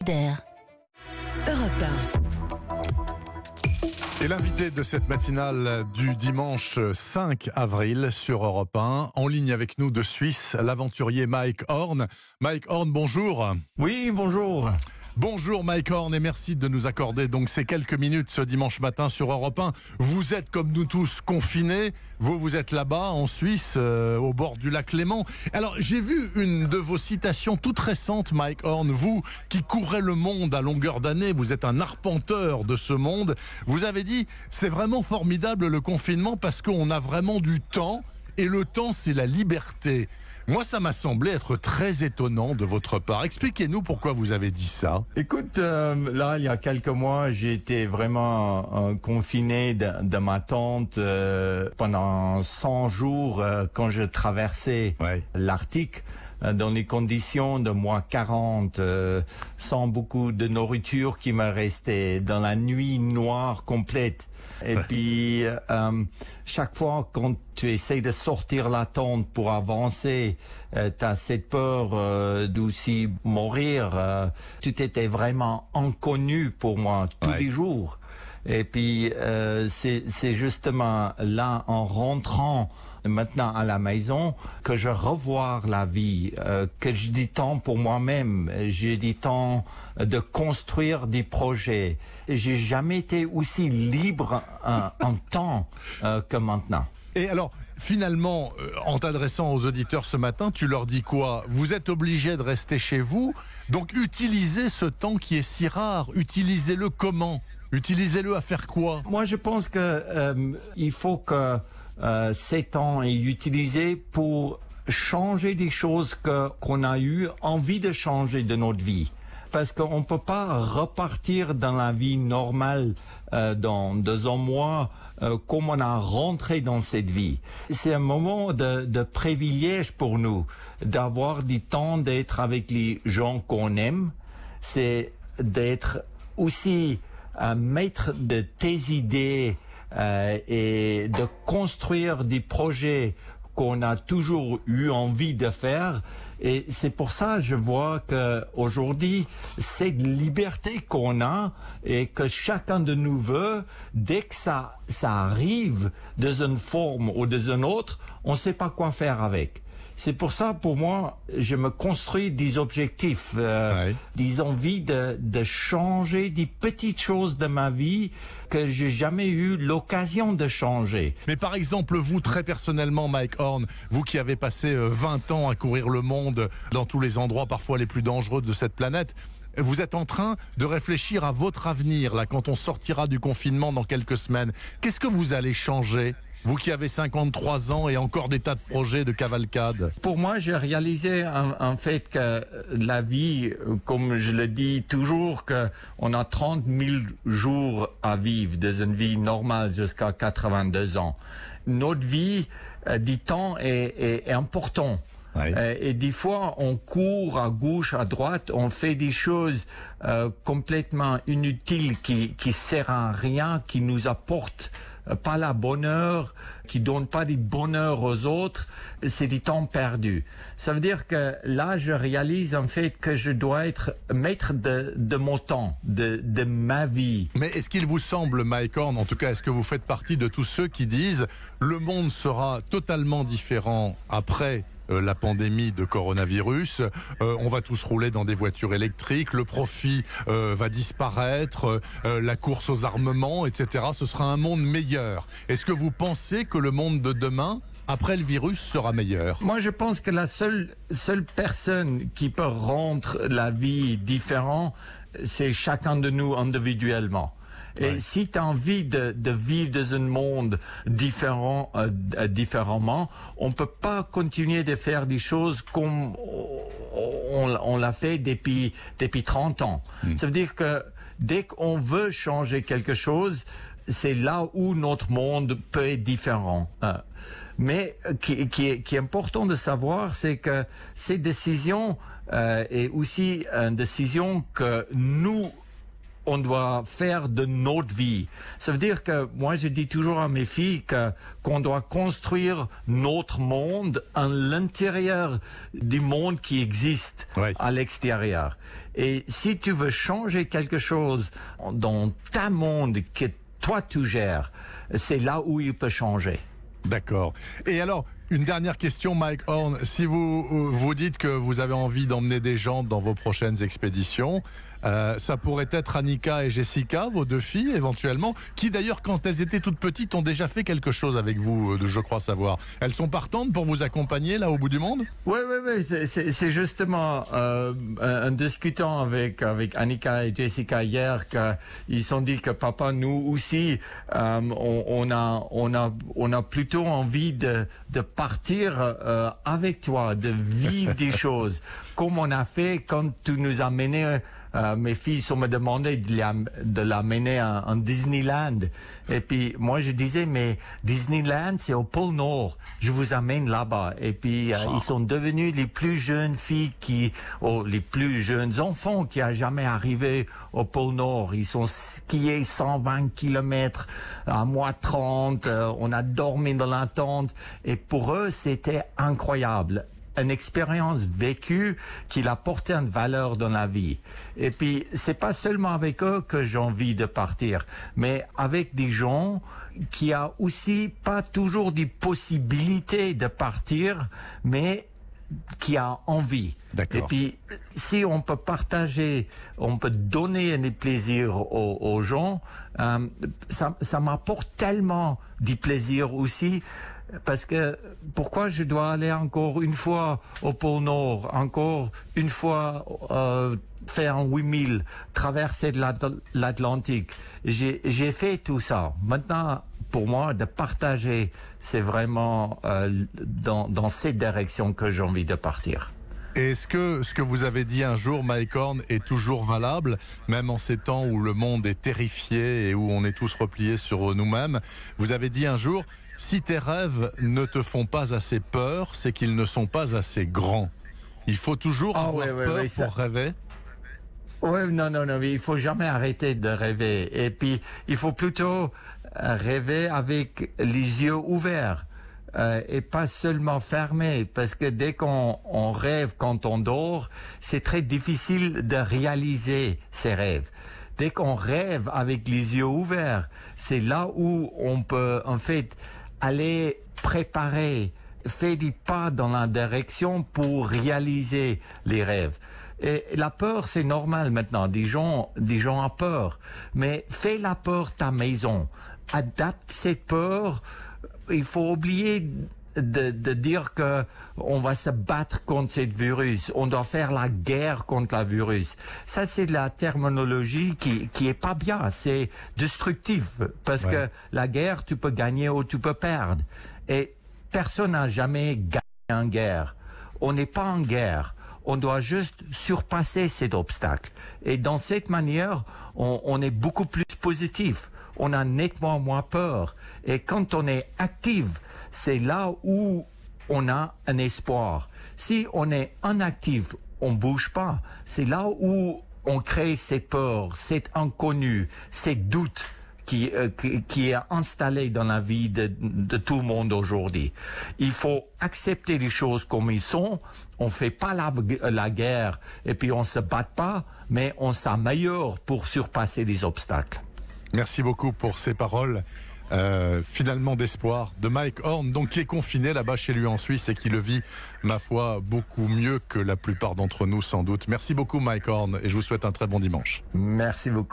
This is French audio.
Europe 1. Et l'invité de cette matinale du dimanche 5 avril sur Europe 1, en ligne avec nous de Suisse, l'aventurier Mike Horn. Mike Horn, bonjour. Oui, bonjour. Bonjour Mike Horn et merci de nous accorder donc ces quelques minutes ce dimanche matin sur Europe 1. Vous êtes comme nous tous confinés, vous êtes là-bas en Suisse, au bord du lac Léman. Alors j'ai vu une de vos citations toute récente, Mike Horn, vous qui courez le monde à longueur d'année, vous êtes un arpenteur de ce monde. Vous avez dit, c'est vraiment formidable le confinement parce qu'on a vraiment du temps et le temps c'est la liberté. Moi, ça m'a semblé être très étonnant de votre part. Expliquez-nous pourquoi vous avez dit ça. Écoute, là, il y a quelques mois, j'ai été vraiment confiné de ma tente pendant 100 jours quand je traversais l'Arctique. Dans les conditions de moins 40, sans beaucoup de nourriture qui me restait, dans la nuit noire complète. Et puis, chaque fois quand tu essaies de sortir la tente pour avancer, t'as cette peur d'aussi mourir. Tout était vraiment inconnu pour moi tous les jours. Et puis, c'est justement là, en rentrant maintenant à la maison, que je revois la vie, que j'ai du temps pour moi-même, j'ai du temps de construire des projets. J'ai jamais été aussi libre en temps que maintenant. Et alors, finalement, en t'adressant aux auditeurs ce matin, tu leur dis quoi? Vous êtes obligés de rester chez vous, donc utilisez ce temps qui est si rare. Utilisez-le comment? Utilisez-le à faire quoi? Moi, je pense que il faut que ces temps est utilisé pour changer des choses qu'on a eu envie de changer de notre vie. Parce qu'on ne peut pas repartir dans la vie normale dans 2 mois comme on a rentré dans cette vie. C'est un moment de privilège pour nous d'avoir du temps d'être avec les gens qu'on aime. C'est d'être aussi maître de tes idées et de construire des projets qu'on a toujours eu envie de faire. Et c'est pour ça que je vois que aujourd'hui, cette liberté qu'on a et que chacun de nous veut, dès que ça arrive dans une forme ou dans une autre, on ne sait pas quoi faire avec. C'est pour ça, pour moi, je me construis des objectifs, des envies de changer des petites choses de ma vie que j'ai jamais eu l'occasion de changer. Mais par exemple, vous, très personnellement, Mike Horn, vous qui avez passé 20 ans à courir le monde dans tous les endroits parfois les plus dangereux de cette planète, vous êtes en train de réfléchir à votre avenir, là, quand on sortira du confinement dans quelques semaines. Qu'est-ce que vous allez changer ? Vous qui avez 53 ans et encore des tas de projets de cavalcade. Pour moi, j'ai réalisé en fait que la vie, comme je le dis toujours, qu'on a 30 000 jours à vivre dans une vie normale jusqu'à 82 ans. Notre vie, du temps est important. Et des fois, on court à gauche, à droite, on fait des choses complètement inutiles qui servent à rien, qui nous apportent pas la bonheur, qui donne pas du bonheur aux autres, c'est du temps perdu. Ça veut dire que là, je réalise en fait que je dois être maître de mon temps, de ma vie. Mais est-ce qu'il vous semble, Mike Horn, en tout cas, est-ce que vous faites partie de tous ceux qui disent le monde sera totalement différent après la pandémie de coronavirus, on va tous rouler dans des voitures électriques, le profit va disparaître, la course aux armements, etc. Ce sera un monde meilleur. Est-ce que vous pensez que le monde de demain, après le virus, sera meilleur? Moi, je pense que la seule personne qui peut rendre la vie différente, c'est chacun de nous individuellement. Et si tu as envie de vivre dans un monde différemment, on peut pas continuer de faire des choses comme on l'a fait depuis 30 ans. Ça veut dire que dès qu'on veut changer quelque chose, c'est là où notre monde peut être différent. Mais qui est important de savoir, c'est que ces décisions est aussi une décision que nous on doit faire de notre vie. Ça veut dire que moi, je dis toujours à mes filles qu'on doit construire notre monde à l'intérieur du monde qui existe à l'extérieur. Et si tu veux changer quelque chose dans ta monde que toi tu gères, c'est là où il peut changer. D'accord. Et alors, une dernière question, Mike Horn. Si vous dites que vous avez envie d'emmener des gens dans vos prochaines expéditions, ça pourrait être Annika et Jessica, vos deux filles, éventuellement, qui d'ailleurs, quand elles étaient toutes petites, ont déjà fait quelque chose avec vous, je crois savoir. Elles sont partantes pour vous accompagner, là, au bout du monde? Oui. C'est justement en discutant avec Annika et Jessica hier qu'ils sont dit que papa, nous aussi, on a plutôt envie de partir avec toi, de vivre des choses, comme on a fait quand tu nous as menés. Mes filles me demandaient de l'amener en Disneyland. Et puis moi je disais, mais Disneyland c'est au pôle Nord, je vous amène là-bas. Et puis ils sont devenus les plus jeunes filles les plus jeunes enfants qui a jamais arrivé au pôle Nord. Ils sont skiés 120 km à moins 30, on a dormi dans la tente. Et pour eux c'était incroyable. Une expérience vécue qui a porté une valeur dans la vie. Et puis, c'est pas seulement avec eux que j'ai envie de partir, mais avec des gens qui a aussi pas toujours des possibilités de partir, mais qui a envie. D'accord. Et puis, si on peut partager, on peut donner des plaisirs aux gens, ça m'apporte tellement du plaisir aussi. Parce que pourquoi je dois aller encore une fois au pôle Nord, encore une fois faire un 8000, traverser l'Atlantique. J'ai fait tout ça. Maintenant, pour moi, de partager, c'est vraiment dans cette direction que j'ai envie de partir. Et est-ce que ce que vous avez dit un jour, Mike Horn, est toujours valable, même en ces temps où le monde est terrifié et où on est tous repliés sur nous-mêmes? Vous avez dit un jour, si tes rêves ne te font pas assez peur, c'est qu'ils ne sont pas assez grands. Il faut toujours avoir peur pour rêver? Oui, non, il faut jamais arrêter de rêver. Et puis, il faut plutôt rêver avec les yeux ouverts. Et pas seulement fermé, parce que dès qu'on rêve quand on dort, c'est très difficile de réaliser ses rêves. Dès qu'on rêve avec les yeux ouverts, c'est là où on peut en fait aller préparer, faire des pas dans la direction pour réaliser les rêves. Et la peur, c'est normal maintenant. Des gens ont peur, mais fais la peur ta maison. Adapte cette peur. Il faut oublier de dire que on va se battre contre ce virus. On doit faire la guerre contre le virus. Ça, c'est de la terminologie qui est pas bien. C'est destructif. Parce que la guerre, tu peux gagner ou tu peux perdre. Et personne n'a jamais gagné en guerre. On n'est pas en guerre. On doit juste surpasser cet obstacle. Et dans cette manière, on est beaucoup plus positif. On a nettement moins peur. Et quand on est actif, c'est là où on a un espoir. Si on est inactif, on bouge pas. C'est là où on crée ces peurs, cet inconnu, ces doutes qui est installé dans la vie de tout le monde aujourd'hui. Il faut accepter les choses comme ils sont. On fait pas la guerre et puis on se bat pas, mais on s'améliore pour surpasser les obstacles. Merci beaucoup pour ces paroles. Finalement d'espoir de Mike Horn, donc qui est confiné là-bas chez lui en Suisse et qui le vit, ma foi, beaucoup mieux que la plupart d'entre nous sans doute. Merci beaucoup Mike Horn et je vous souhaite un très bon dimanche. Merci beaucoup.